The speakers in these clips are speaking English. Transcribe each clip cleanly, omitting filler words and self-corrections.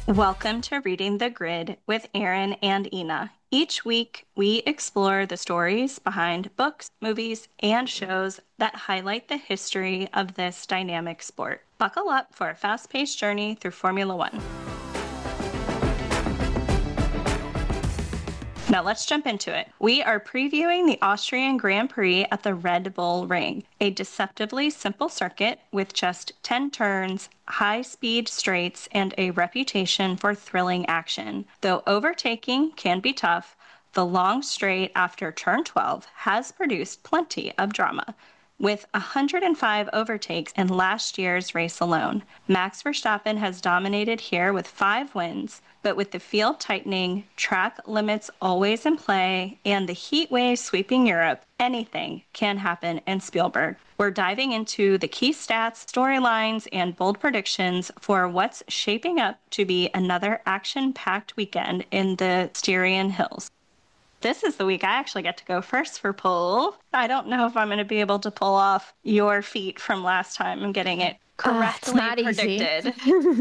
Welcome to Reading the Grid with Aaron and Ina. Each week, we explore the stories behind books, movies, and shows that highlight the history of this dynamic sport. Buckle up for a fast-paced journey through Formula One. Now let's jump into it. We are previewing the Austrian Grand Prix at the Red Bull Ring, a deceptively simple circuit with just 10 turns, high-speed straights, and a reputation for thrilling action. Though overtaking can be tough, the long straight after turn 12 has produced plenty of drama, with 105 overtakes in last year's race alone. Max Verstappen has dominated here with 5 wins, but with the field tightening, track limits always in play, and the heat wave sweeping Europe, anything can happen in Spielberg. We're diving into the key stats, storylines, and bold predictions for what's shaping up to be another action-packed weekend in the Styrian Hills. This is the week I actually get to go first for poll. I don't know if I'm going to be able to pull off your feat from last time and getting it correctly predicted.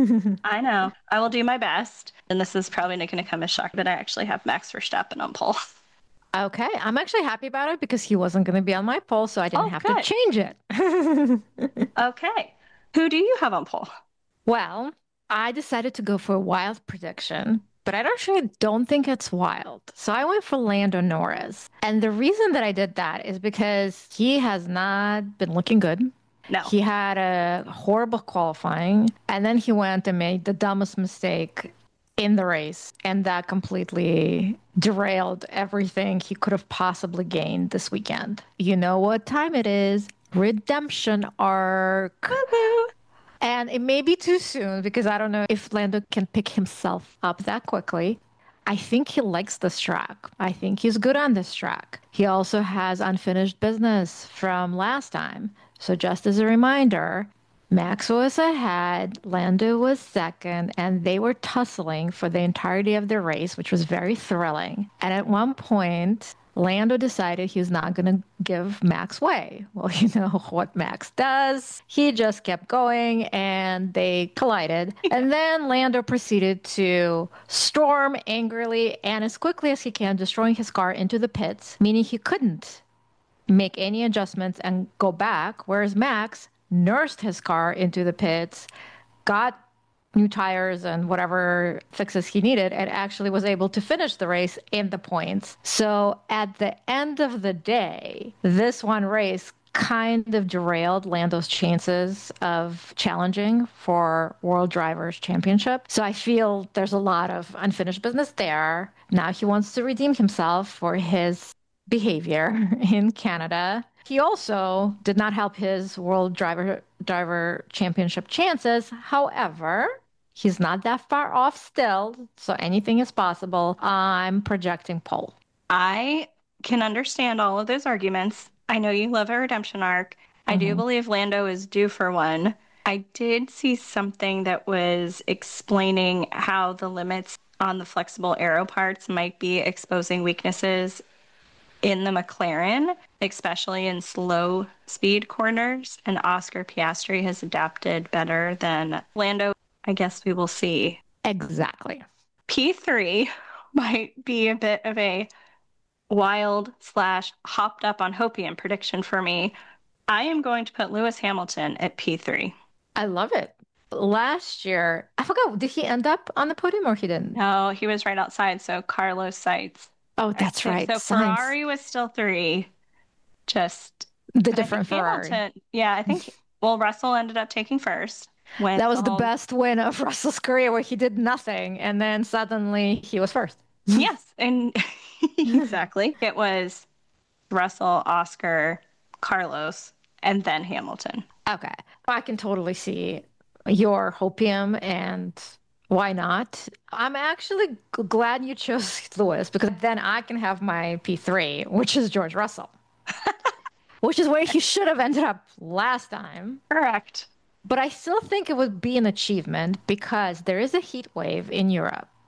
I know. I will do my best. And this is probably not going to come as a shock, but I actually have Max Verstappen on poll. Okay, I'm actually happy about it because he wasn't going to be on my poll, so I didn't have to change it. Okay. Who do you have on poll? Well, I decided to go for a wild prediction, but I actually don't think it's wild. So I went for Lando Norris. And the reason that I did that is because he has not been looking good. No. He had a horrible qualifying, and then he went and made the dumbest mistake in the race, and that completely derailed everything he could have possibly gained this weekend. You know what time it is? Redemption arc. Woo-hoo. And it may be too soon because I don't know if Lando can pick himself up that quickly. I think he likes this track. I think he's good on this track. He also has unfinished business from last time. So just as a reminder, Max was ahead, Lando was second, and they were tussling for the entirety of the race, which was very thrilling. And at one point, Lando decided he was not going to give Max way. Well, you know what Max does. He just kept going and they collided. And then Lando proceeded to storm angrily and as quickly as he can, destroying his car into the pits, meaning he couldn't make any adjustments and go back, whereas Max nursed his car into the pits, got new tires and whatever fixes he needed, and actually was able to finish the race in the points. So at the end of the day, this one race kind of derailed Lando's chances of challenging for World Drivers' Championship. So I feel there's a lot of unfinished business there. Now he wants to redeem himself for his behavior in Canada. He also did not help his World Driver Championship chances. However, he's not that far off still, so anything is possible. I'm projecting pole. I can understand all of those arguments. I know you love a redemption arc. I do believe Lando is due for one. I did see something that was explaining how the limits on the flexible aero parts might be exposing weaknesses in the McLaren, especially in slow speed corners, and Oscar Piastri has adapted better than Lando. I guess we will see. Exactly. P3 might be a bit of a wild / hopped up on Hopium prediction for me. I am going to put Lewis Hamilton at P3. I love it. Last year, I forgot, did he end up on the podium or he didn't? No, he was right outside, so Carlos Sainz. Oh, that's right. So Sainz. Ferrari was still 3. Just the different Ferrari. Hamilton, yeah, I think, well, Russell ended up taking first. That was the best win of Russell's career where he did nothing and then suddenly he was first. Yes, and exactly. It was Russell, Oscar, Carlos, and then Hamilton. Okay. I can totally see your hopium and why not? I'm actually glad you chose Lewis because then I can have my P3, which is George Russell, which is where he should have ended up last time. Correct. But I still think it would be an achievement because there is a heat wave in Europe.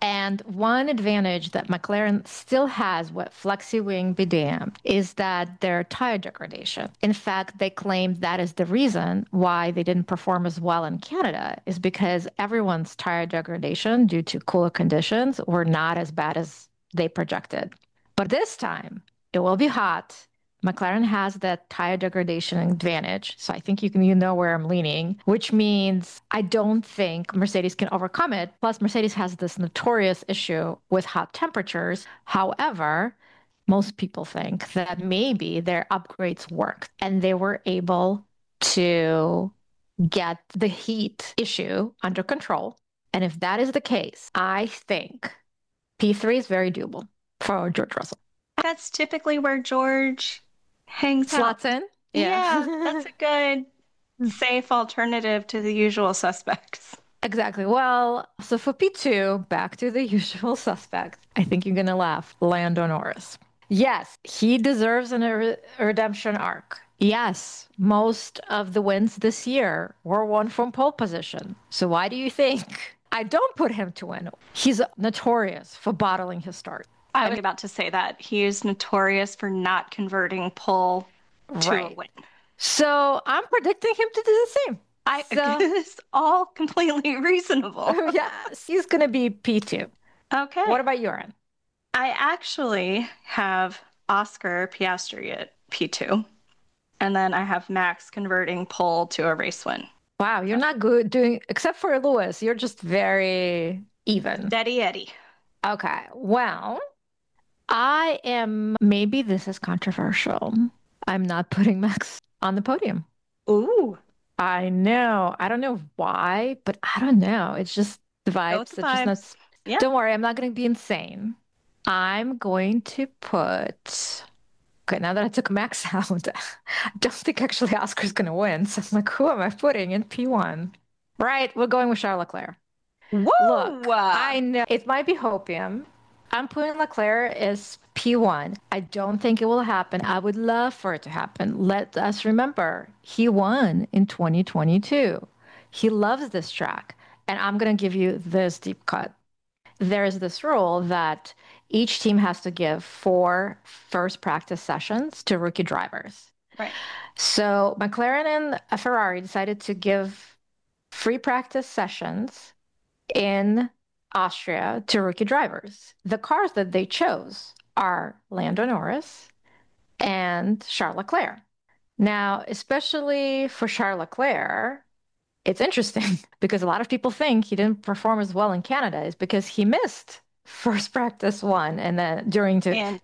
And one advantage that McLaren still has with FlexiWing be damned is that their tire degradation. In fact, they claim that is the reason why they didn't perform as well in Canada, is because everyone's tire degradation due to cooler conditions were not as bad as they projected. But this time, it will be hot. McLaren has that tire degradation advantage. So I think you know where I'm leaning, which means I don't think Mercedes can overcome it. Plus, Mercedes has this notorious issue with hot temperatures. However, most people think that maybe their upgrades worked and they were able to get the heat issue under control. And if that is the case, I think P3 is very doable for George Russell. That's typically where George hangs out. Slots in? Yeah, that's a good, safe alternative to the usual suspects. Exactly. Well, so for P2, back to the usual suspect. I think you're going to laugh. Lando Norris. Yes, he deserves a redemption arc. Yes, most of the wins this year were won from pole position. So why do you think I don't put him to win? He's notorious for bottling his start. I was about to say that. He is notorious for not converting pole to a win. So I'm predicting him to do the same. It's all completely reasonable. Yes, he's going to be P2. Okay. What about your end? I actually have Oscar Piastri at P2. And then I have Max converting pole to a race win. Wow, you're not good doing, except for Lewis, you're just very even. Steady Eddie. Okay, well, maybe this is controversial. I'm not putting Max on the podium. Ooh. I know. I don't know why, but I don't know. It's just the vibes. Yeah. Don't worry, I'm not going to be insane. I'm going to put. Okay, now that I took Max out, I don't think actually Oscar's going to win. So I'm like, who am I putting in P1? Right, we're going with Charles Leclerc. Woo! Look, I know it might be hopium. I'm putting Leclerc as P1. I don't think it will happen. I would love for it to happen. Let us remember, he won in 2022. He loves this track. And I'm going to give you this deep cut. There's this rule that each team has to give 4 first practice sessions to rookie drivers. Right. So McLaren and Ferrari decided to give free practice sessions in Austria to rookie drivers. The cars that they chose are Lando Norris and Charles Leclerc. Now, especially for Charles Leclerc, it's interesting because a lot of people think he didn't perform as well in Canada is because he missed first practice 1 and then during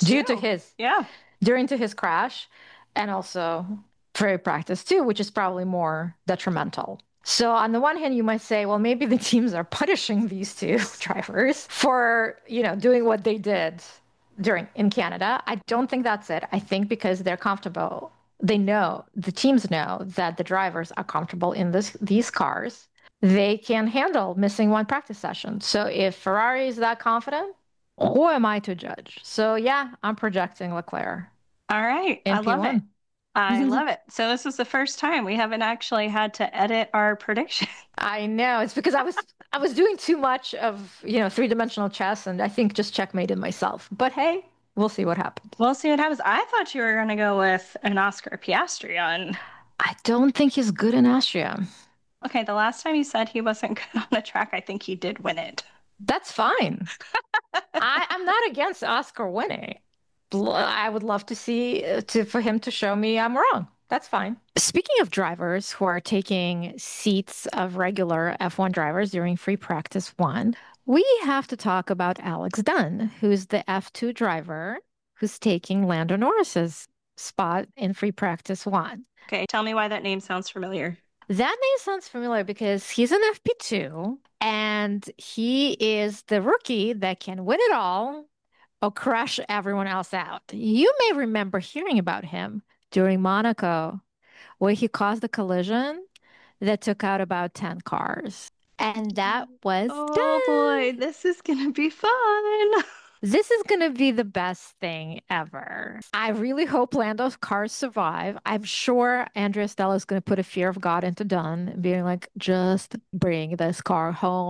to his crash and also for practice 2, which is probably more detrimental. So on the one hand, you might say, well, maybe the teams are punishing these 2 drivers for, doing what they did in Canada. I don't think that's it. I think because they're comfortable, the teams know that the drivers are comfortable in these cars. They can handle missing 1 practice session. So if Ferrari is that confident, who am I to judge? So yeah, I'm projecting Leclerc. All right. I love it. I love it. So this was the first time we haven't actually had to edit our prediction. I know. It's because I was doing too much of, 3-dimensional chess and I think just checkmated myself. But hey, we'll see what happens. We'll see what happens. I thought you were going to go with an Oscar Piastri on. I don't think he's good in Austria. Okay, the last time you said he wasn't good on the track, I think he did win it. That's fine. I'm not against Oscar winning. I would love to see for him to show me I'm wrong. That's fine. Speaking of drivers who are taking seats of regular F1 drivers during free practice 1, we have to talk about Alex Dunn, who's the F2 driver who's taking Lando Norris's spot in free practice 1. Okay, tell me why that name sounds familiar. That name sounds familiar because he's an FP2 and he is the rookie that can win it all or crush everyone else out. You may remember hearing about him during Monaco, where he caused a collision that took out about 10 cars. And that was Oh boy, this is going to be fun. This is going to be the best thing ever. I really hope Lando's cars survive. I'm sure Andrea Stella is going to put a fear of God into Dunn, being like, just bring this car home.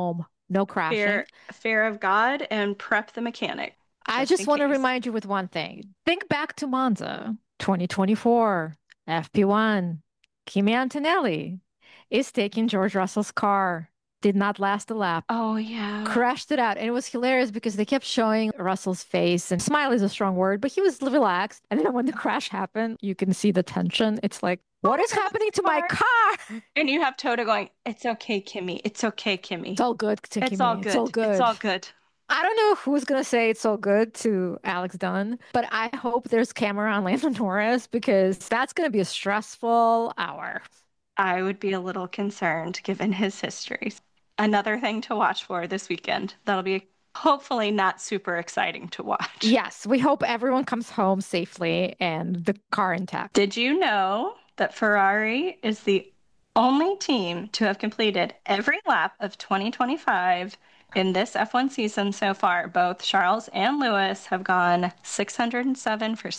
No crashing. Fear of God and prep the mechanic, I just just in want to case. remind you with one thing. Think back to Monza 2024, FP1. Kimi Antonelli is taking George Russell's car. Did not last a lap. Oh, yeah. Crashed it out. And it was hilarious because they kept showing Russell's face, and smile is a strong word, but he was relaxed. And then when the crash happened, you can see the tension. It's like, what is happening to my car? And you have Toto going, it's okay, Kimmy. It's okay, Kimmy. It's all good to It's all Kimi. It's all good. It's good. all good. I don't know who's going to say it's so good to Alex Dunn, but I hope there's camera on Lando Norris because that's going to be a stressful hour. I would be a little concerned given his history. Another thing to watch for this weekend. That'll be hopefully not super exciting to watch. Yes, we hope everyone comes home safely and the car intact. Did you know that Ferrari is the only team to have completed every lap of 2025 in this F1 season so far? Both Charles and Lewis have gone 607 for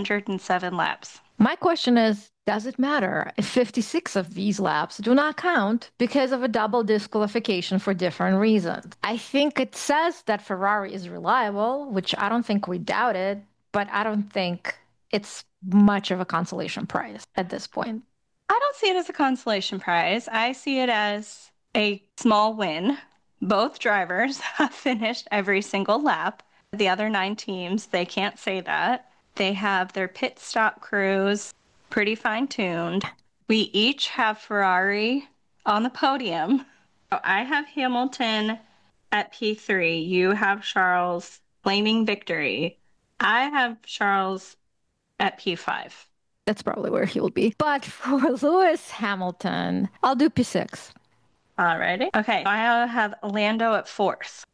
607 laps. My question is, does it matter if 56 of these laps do not count because of a double disqualification for different reasons? I think it says that Ferrari is reliable, which I don't think we doubted, but I don't think it's much of a consolation prize at this point. I don't see it as a consolation prize. I see it as a small win. Both drivers have finished every single lap. The other 9 teams, they can't say that. They have their pit stop crews pretty fine-tuned. We each have Ferrari on the podium. So I have Hamilton at P3. You have Charles claiming victory. I have Charles at P5. That's probably where he will be. But for Lewis Hamilton, I'll do P6. Alrighty. Okay, I have Lando at 4th.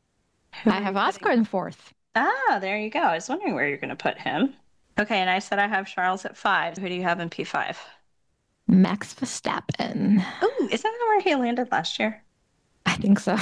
I have Oscar in 4th. Ah, there you go. I was wondering where you're going to put him. Okay, and I said I have Charles at 5. Who do you have in P5? Max Verstappen. Oh, isn't that where he landed last year? I think so.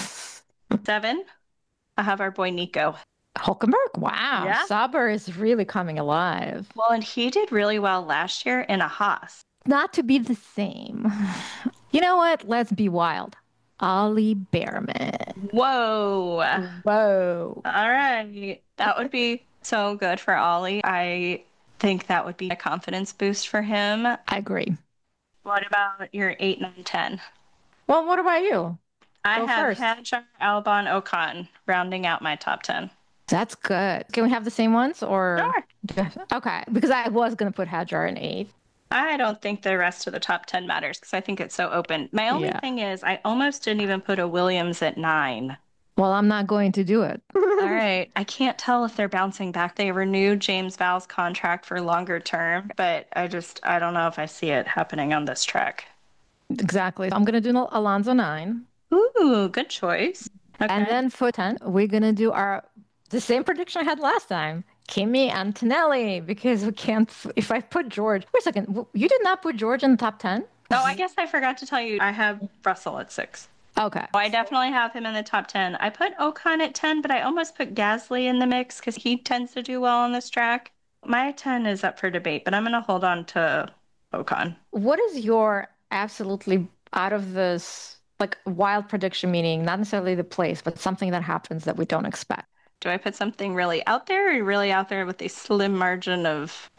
7. I have our boy Nico. Hulkenberg? Wow. Yeah. Sauber is really coming alive. Well, and he did really well last year in a Haas. Not to be the same. You know what? Let's be wild. Ollie Behrman. Whoa. Whoa. All right. That would be so good for Ollie. I think that would be a confidence boost for him. I agree. What about your 8, 9, 10? Well, what about you? I Go have first. Hadjar, Albon, Ocon rounding out my top 10. That's good. Can we have the same ones or? Sure. Okay, because I was going to put Hadjar in 8th. I don't think the rest of the top 10 matters because I think it's so open. My only thing is I almost didn't even put a Williams at 9. Well, I'm not going to do it. All right. I can't tell if they're bouncing back. They renewed James Vowles' contract for longer term, but I don't know if I see it happening on this track. Exactly. I'm going to do Alonso 9. Ooh, good choice. Okay. And then for 10, we're going to do the same prediction I had last time. Kimi Antonelli, because we can't, if I put George, wait a second, you did not put George in the top 10? Oh, I guess I forgot to tell you, I have Russell at 6. Okay. Oh, I definitely have him in the top 10. I put Ocon at 10, but I almost put Gasly in the mix because he tends to do well on this track. My 10 is up for debate, but I'm going to hold on to Ocon. What is your absolutely out of this, like, wild prediction, meaning not necessarily the place, but something that happens that we don't expect? Do I put something really out there or really out there with a slim margin of,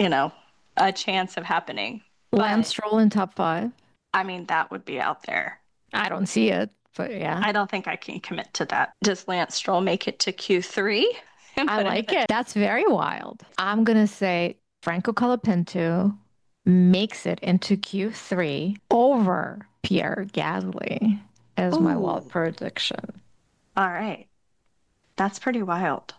a chance of happening? Lance Stroll in top 5? I mean, that would be out there. I don't see it, but yeah. I don't think I can commit to that. Does Lance Stroll make it to Q3? I like it. That's very wild. I'm going to say Franco Colapinto makes it into Q3 over Pierre Gasly as my wild prediction. All right. That's pretty wild.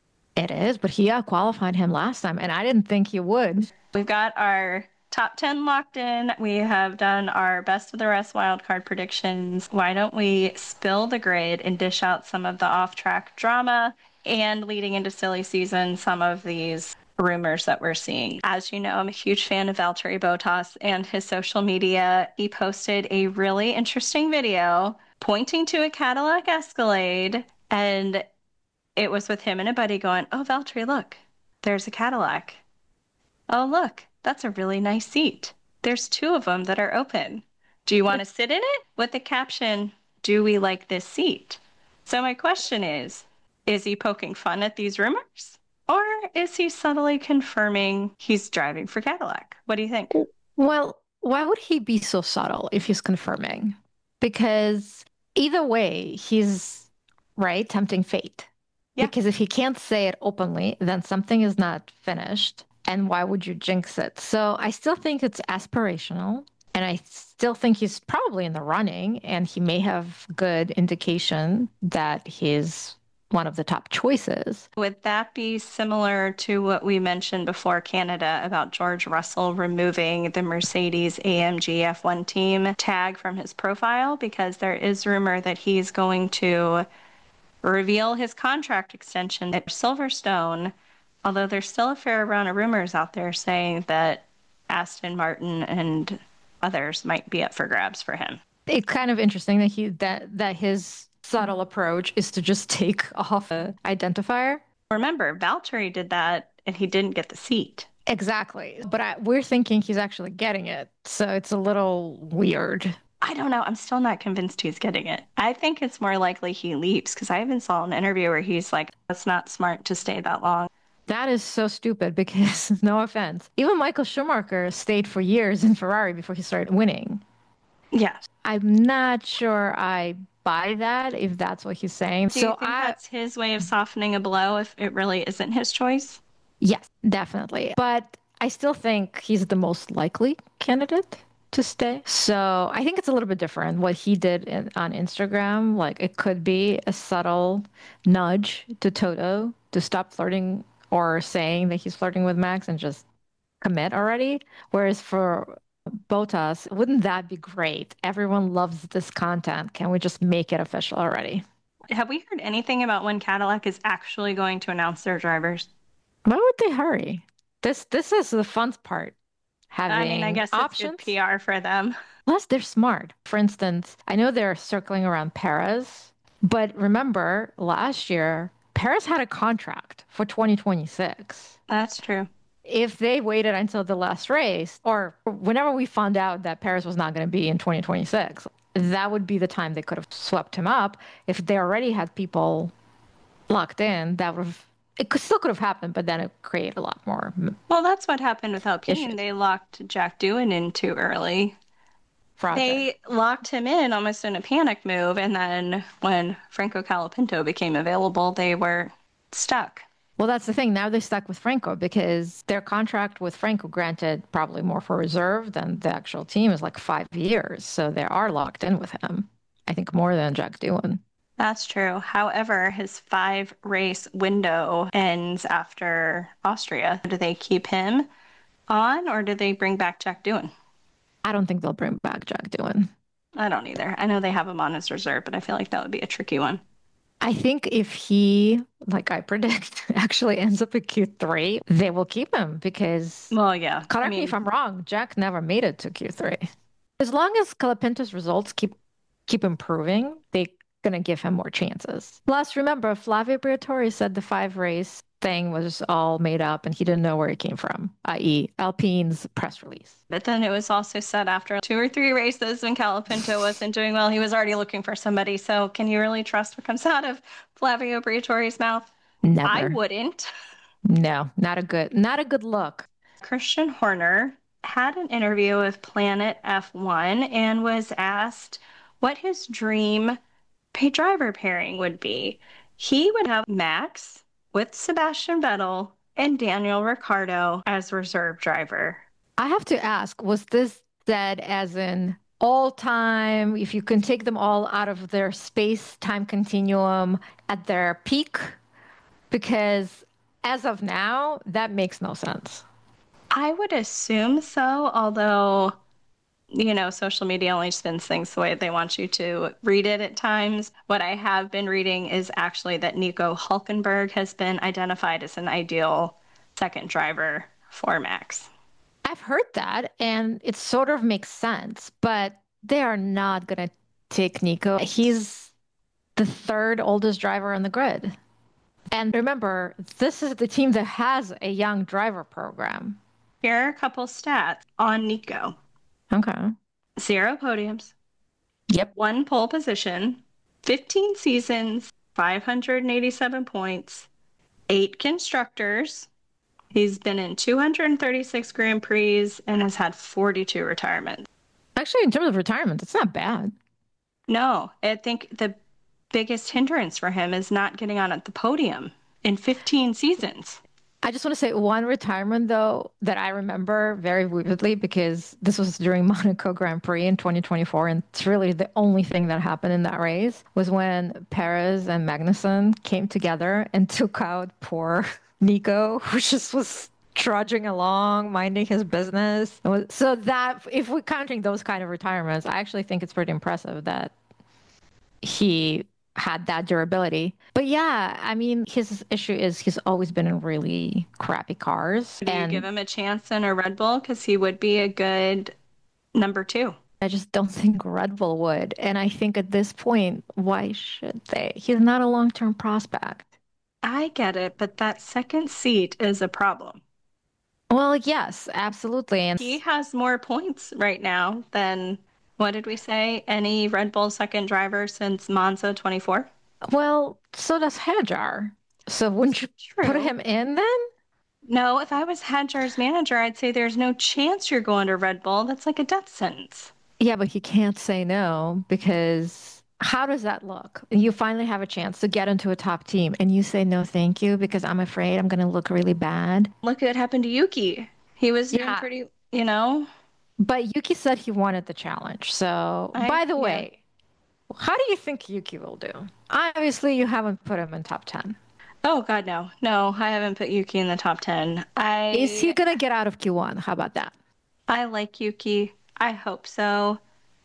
It is, but he qualified him last time, and I didn't think he would. We've got our top 10 locked in. We have done our best of the rest wildcard predictions. Why don't we spill the grid and dish out some of the off-track drama and leading into silly season, some of these rumors that we're seeing. As you know, I'm a huge fan of Valtteri Bottas and his social media. He posted a really interesting video pointing to a Cadillac Escalade, and it was with him and a buddy going, "Oh, Valtteri, look, there's a Cadillac. Oh, look, that's a really nice seat. There's 2 of them that are open. Do you want to sit in it?" With the caption, "Do we like this seat?" So my question is he poking fun at these rumors? Or is he subtly confirming he's driving for Cadillac? What do you think? Well, why would he be so subtle if he's confirming? Because either way, he's right, tempting fate. Yeah. Because if he can't say it openly, then something is not finished. And why would you jinx it? So I still think it's aspirational. And I still think he's probably in the running, and he may have good indication that he's one of the top choices. Would that be similar to what we mentioned before Canada about George Russell removing the Mercedes AMG F1 team tag from his profile? Because there is rumor that he's going to reveal his contract extension at Silverstone, although there's still a fair amount of rumors out there saying that Aston Martin and others might be up for grabs for him. It's kind of interesting that his subtle approach is to just take off an identifier. Remember, Valtteri did that and he didn't get the seat. Exactly. But we're thinking he's actually getting it. So it's a little weird. I don't know. I'm still not convinced he's getting it. I think it's more likely he leaves because I even saw an interview where he's like, it's not smart to stay that long. That is so stupid because, no offense, even Michael Schumacher stayed for years in Ferrari before he started winning. Yeah. I'm not sure I buy that if that's what he's saying. Do you think that's his way of softening a blow if it really isn't his choice? Yes, definitely. But I still think he's the most likely candidate to stay. So I think it's a little bit different. What he did on Instagram, like it could be a subtle nudge to Toto to stop flirting or saying that he's flirting with Max and just commit already. Whereas for Bottas, wouldn't that be great? Everyone loves this content. Can we just make it official already? Have we heard anything about when Cadillac is actually going to announce their drivers? Why would they hurry? This is the fun part. Having I guess options. it's good PR for them. Plus, they're smart. For instance, I know they're circling around Perez, but remember last year, Perez had a contract for 2026. That's true. If they waited until the last race, or whenever we found out that Perez was not going to be in 2026, that would be the time they could have swept him up. If they already had people locked in, that would have still could have happened, but then it created a lot more. Well, that's what happened with Alpine. Issues. They locked Jack Doohan in too early. They locked him in almost in a panic move, and then when Franco Colapinto became available, they were stuck. Well, that's the thing. Now they're stuck with Franco because their contract with Franco, granted probably more for reserve than the actual team, is like 5 years. So they are locked in with him. I think more than Jack Doohan. That's true. However, his 5-race window ends after Austria. Do they keep him on or do they bring back Jack Doohan? I don't think they'll bring back Jack Doohan. I don't either. I know they have him on as reserve, but I feel like that would be a tricky one. I think if he, like I predict, actually ends up at Q3, they will keep him because, well, yeah. Correct me if I'm wrong, Jack never made it to Q3. As long as Colapinto's results keep improving, they're going to give him more chances. Plus, remember, Flavio Briatore said the 5-race thing was all made up and he didn't know where it came from, i.e. Alpine's press release. But then it was also said after 2 or 3 races when Colapinto wasn't doing well, he was already looking for somebody. So can you really trust what comes out of Flavio Briatore's mouth? Never. I wouldn't. No, not a good look. Christian Horner had an interview with Planet F1 and was asked what his dream driver pairing would be. He would have Max with Sebastian Vettel and Daniel Ricciardo as reserve driver. I have to ask, was this said as in all time, if you can take them all out of their space-time continuum at their peak? Because as of now, that makes no sense. I would assume so, although, social media only spins things the way they want you to read it at times. What I have been reading is actually that Nico Hülkenberg has been identified as an ideal second driver for Max. I've heard that, and it sort of makes sense, but they are not going to take Nico. He's the 3rd oldest driver on the grid. And remember, this is the team that has a young driver program. Here are a couple stats on Nico. Okay. 0 podiums. Yep. 1 pole position. 15 seasons 587 points, 8 constructors. He's been in 236 Grand Prix and has had 42 retirements. Actually, in terms of retirement, it's not bad. No, I think the biggest hindrance for him is not getting on at the podium in 15 seasons. I just want to say one retirement, though, that I remember very vividly because this was during Monaco Grand Prix in 2024. And it's really the only thing that happened in that race was when Perez and Magnussen came together and took out poor Nico, who just was trudging along, minding his business. So that if we're counting those kind of retirements, I actually think it's pretty impressive that he had that durability. But yeah, I mean, his issue is he's always been in really crappy cars. Do you give him a chance in a Red Bull? Because he would be a good number 2. I just don't think Red Bull would. And I think at this point, why should they? He's not a long-term prospect. I get it, but that second seat is a problem. Well, yes, absolutely. And he has more points right now than, what did we say, any Red Bull second driver since Monza 24? Well, so does Hadjar. So wouldn't you put him in then? No, if I was Hadjar's manager, I'd say there's no chance you're going to Red Bull. That's like a death sentence. Yeah, but he can't say no because how does that look? You finally have a chance to get into a top team and you say no, thank you, because I'm afraid I'm going to look really bad. Look at what happened to Yuki. He was doing pretty, But Yuki said he wanted the challenge. So, by the way, how do you think Yuki will do? Obviously, you haven't put him in top 10. Oh, God, no. No, I haven't put Yuki in the top 10. Is he going to get out of Q1? How about that? I like Yuki. I hope so.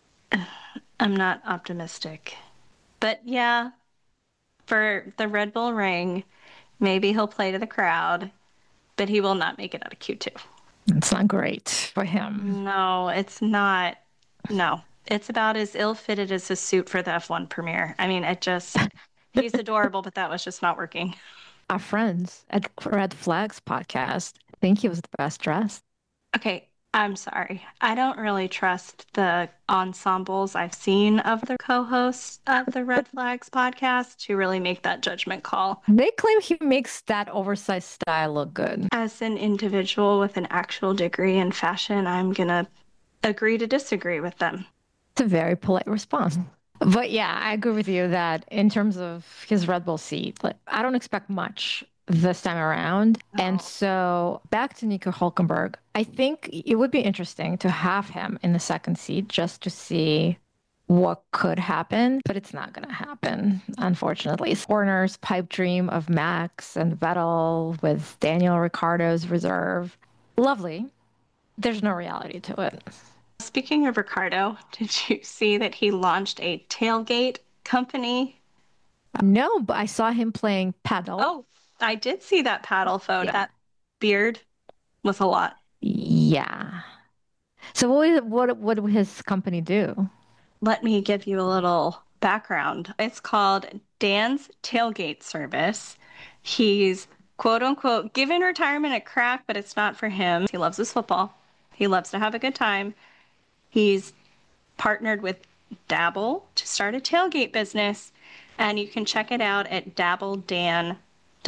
I'm not optimistic. But yeah, for the Red Bull ring, maybe he'll play to the crowd, but he will not make it out of Q2. It's not great for him. No, it's not. No, it's about as ill-fitted as his suit for the F1 premiere. I mean, he's adorable, but that was just not working. Our friends at Red Flags podcast think he was the best dressed. Okay, I'm sorry. I don't really trust the ensembles I've seen of the co-hosts of the Red Flags podcast to really make that judgment call. They claim he makes that oversized style look good. As an individual with an actual degree in fashion, I'm going to agree to disagree with them. It's a very polite response. But yeah, I agree with you that in terms of his Red Bull seat, I don't expect much this time around. Oh. And so back to Nico Hülkenberg, I think it would be interesting to have him in the second seat just to see what could happen, but it's not going to happen, unfortunately. Horner's pipe dream of Max and Vettel with Daniel Ricciardo's reserve. Lovely. There's no reality to it. Speaking of Ricciardo, did you see that he launched a tailgate company? No, but I saw him playing paddle. Oh, I did see that paddle photo. Yeah. That beard was a lot. Yeah. So what would his company do? Let me give you a little background. It's called Dan's Tailgate Service. He's, quote unquote, given retirement a crack, but it's not for him. He loves his football. He loves to have a good time. He's partnered with Dabble to start a tailgate business, and you can check it out at dabbledan.com.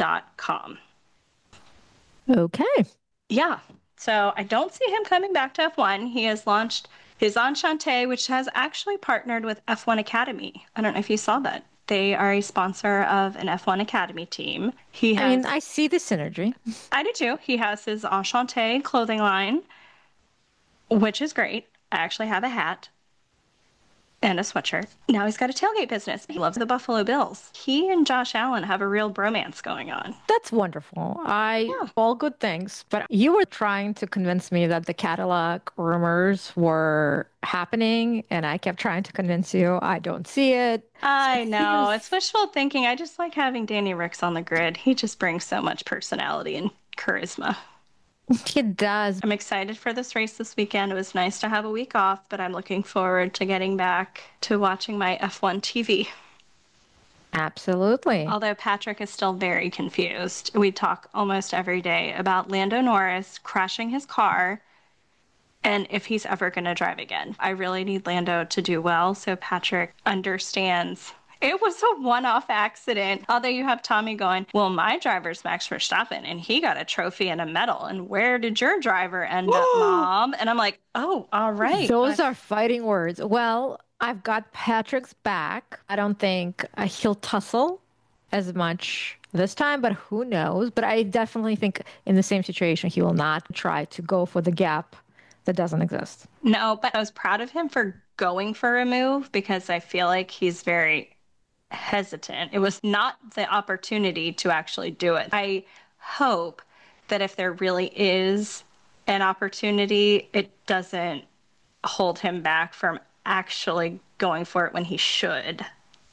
Okay. Yeah. So I don't see him coming back to F1. He has launched his Enchante, which has actually partnered with F1 Academy. I don't know if you saw that. They are a sponsor of an F1 Academy team. I see the synergy. I do too. He has his Enchante clothing line, which is great. I actually have a hat and a sweatshirt. Now he's got a tailgate business. He loves the Buffalo Bills. He and Josh Allen have a real bromance going on. That's wonderful. All good things. But you were trying to convince me that the Cadillac rumors were happening, and I kept trying to convince you I don't see it. I know. It's wishful thinking. I just like having Danny Ricks on the grid. He just brings so much personality and charisma. He does. I'm excited for this race this weekend. It was nice to have a week off, but I'm looking forward to getting back to watching my F1 TV. Absolutely. Although Patrick is still very confused. We talk almost every day about Lando Norris crashing his car and if he's ever going to drive again. I really need Lando to do well so Patrick understands It was a one-off accident. Although you have Tommy going, well, my driver's Max Verstappen, and he got a trophy and a medal. And where did your driver end up, Mom? And I'm like, oh, all right. Those are fighting words. Well, I've got Patrick's back. I don't think he'll tussle as much this time, but who knows? But I definitely think in the same situation, he will not try to go for the gap that doesn't exist. No, but I was proud of him for going for a move because I feel like he's very hesitant. It was not the opportunity to actually do it. I hope that if there really is an opportunity, it doesn't hold him back from actually going for it when he should.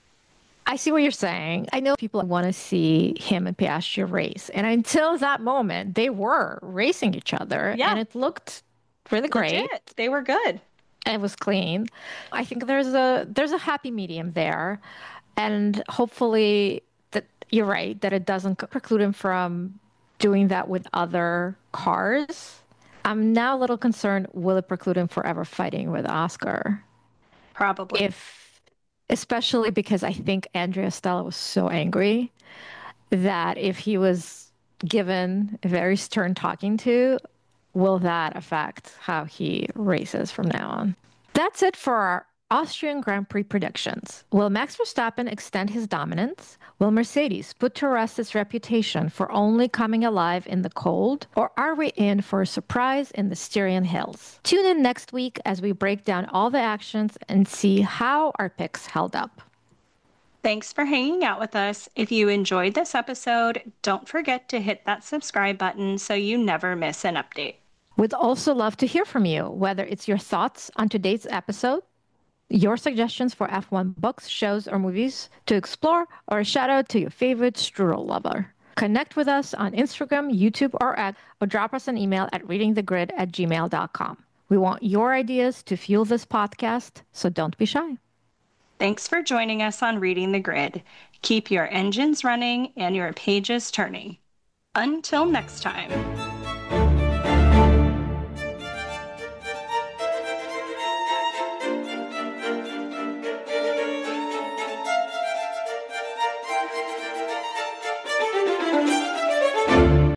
I see what you're saying. I know people want to see him and Piastri race. And until that moment, they were racing each other. Yeah. And it looked really great. Legit. They were good. And it was clean. I think there's a happy medium there. And hopefully that you're right, that it doesn't preclude him from doing that with other cars. I'm now a little concerned, will it preclude him forever fighting with Oscar? Probably. Especially because I think Andrea Stella was so angry that if he was given a very stern talking to, will that affect how he races from now on? That's it for our Austrian Grand Prix predictions. Will Max Verstappen extend his dominance? Will Mercedes put to rest its reputation for only coming alive in the cold? Or are we in for a surprise in the Styrian Hills? Tune in next week as we break down all the actions and see how our picks held up. Thanks for hanging out with us. If you enjoyed this episode, don't forget to hit that subscribe button so you never miss an update. We'd also love to hear from you, whether it's your thoughts on today's episode, your suggestions for F1 books, shows, or movies to explore, or a shout out to your favorite strudel lover. Connect with us on Instagram, YouTube, or X, or drop us an email at readingthegrid@gmail.com. We want your ideas to fuel this podcast, so don't be shy. Thanks for joining us on Reading the Grid. Keep your engines running and your pages turning. Until next time.